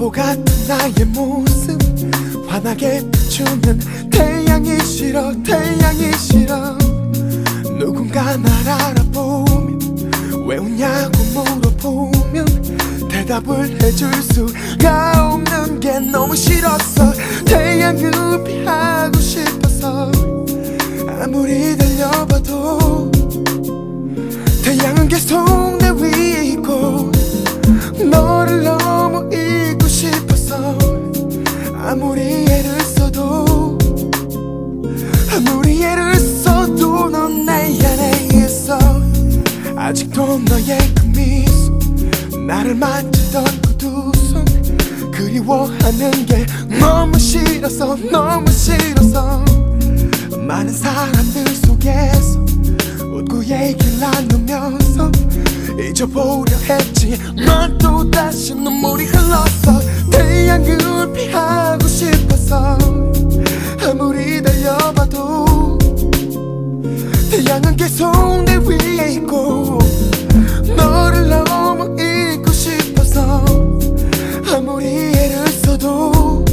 바보 같은 나의 모습 환하게 비추는 태양이 싫어 태양이 싫어 누군가 날 알아보면 왜 웃냐고 물어보면 대답을 해줄 수가 없는 게 너무 싫었어 태양을 피하고 싶어서 아무리 달려봐도 태양은 계속 내 위에 있고 너를 너무 잊고 싶어서 아무리 애를 써도 넌 내 안에 있어 아직도 너의 그 미소 나를 만지던 그 두 손 그리워하는 게 너무 싫어서 많은 사람들 속에서 웃고 얘기를 나누면서 잊어보려 했지 넌 또다시 눈물이 흘렀어 태양을 피하고 싶어서 아무리 달려봐도 태양은 계속 내 위에 있고 너를 너무 잊고 싶어서 아무리 애를 써도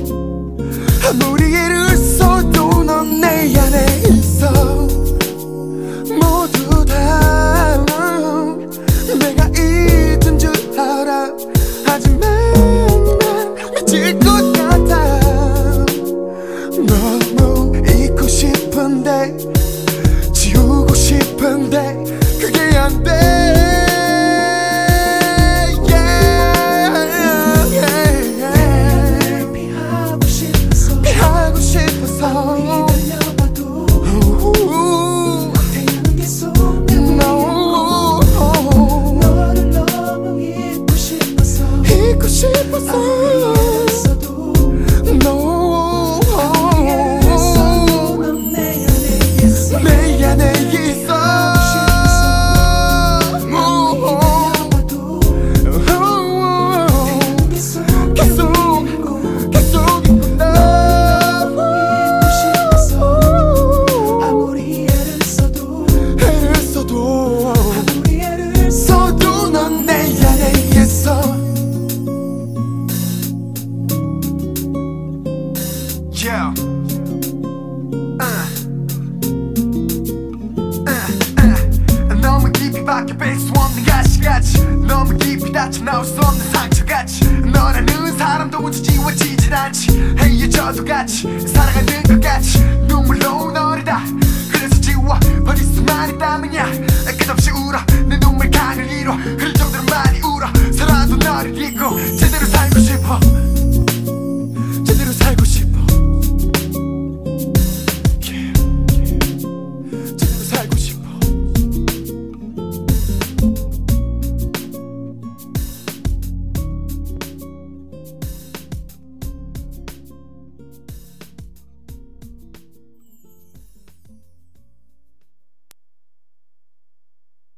넌 내 안에 있어 모두 다 내가 잊은 줄 알아 하지만 난 미칠 것 같아 너무 잊고 싶은데 지우고 싶은데 그게 안 돼 피하고 싶어서 태양은 계속 너를 너무 잊고 싶어서 내 안에 있어 계속 있구나 아무리 애를 써도 넌 내 안에 있어 Yeah. 너무 깊이 박혀 뺄 수 없는 가시같이 너무 깊이 닫혀 나올 수 없는 상처같이 너라는 사람도 우주 지워지질 않지 헤어져도 같이 살아가는 것 같이 눈물로 너를 다 그래서 지워버릴 수만 있다면야 끝없이 울어 내 눈물 가를 잃어 흘릴 정도로 많이 울어 살아도 너를 잊고